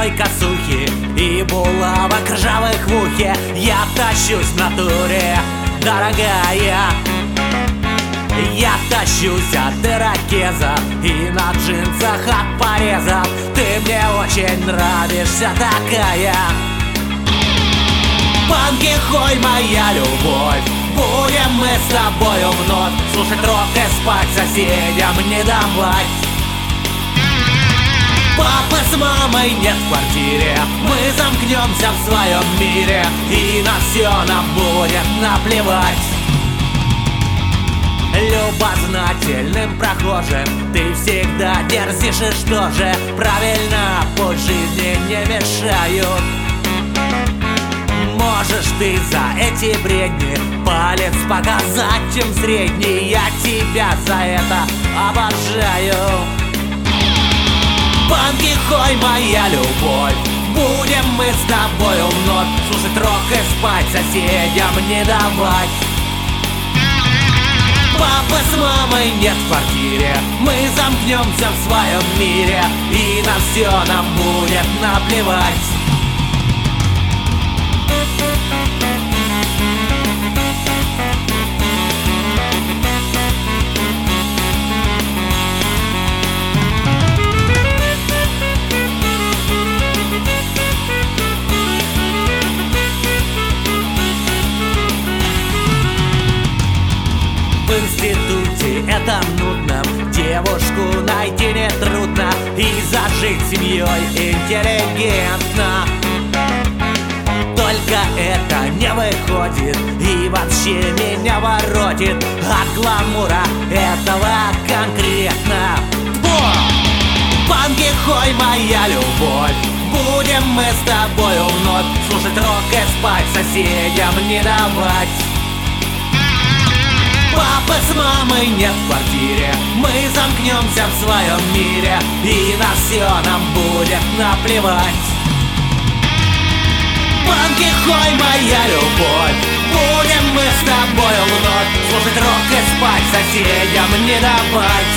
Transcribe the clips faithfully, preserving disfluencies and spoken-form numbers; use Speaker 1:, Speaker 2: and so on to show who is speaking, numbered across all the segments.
Speaker 1: черной косухи и булавок ржавых в ухе. Я тащусь в натуре, дорогая. Я тащусь от ирокеза и на джинсах от порезов. Ты мне очень нравишься такая. Панки-хой, моя любовь, будем мы с тобою вновь слушать рок и спать соседям не давать. Папы с мамой нет в квартире, мы замкнемся в своем мире, и на все нам будет наплевать. Любознательным прохожим ты всегда дерзишь, и что же? Правильно, пусть жизни не мешают. Можешь ты за эти бредни палец показать, чем средний. Я тебя за это обожаю. Панки-хой, моя любовь, будем мы с тобою вновь слушать рок и спать соседям не давать. Папы с мамой нет в квартире, мы замкнемся в своем мире, и на все нам будет наплевать. В институте это нудно, девушку найти нетрудно, и зажить семьей интеллигентно. Только это не выходит и вообще меня воротит от гламура этого конкретно. Панки-хой, моя любовь, будем мы с тобою вновь слушать рок и спать соседям не давать. Папы с мамой нет в квартире, мы замкнемся в своем мире, и на все нам будет наплевать. Панки-хой, моя любовь, будем мы с тобою вновь слушать рок и спать соседям не давать.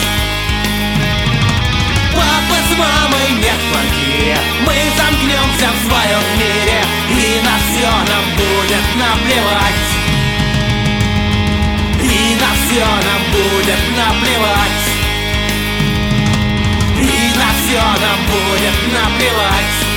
Speaker 1: Папы с мамой нет в квартире, мы замкнемся в своем мире, и на все нам будет наплевать. И на все нам будет наплевать. И на все нам будет наплевать.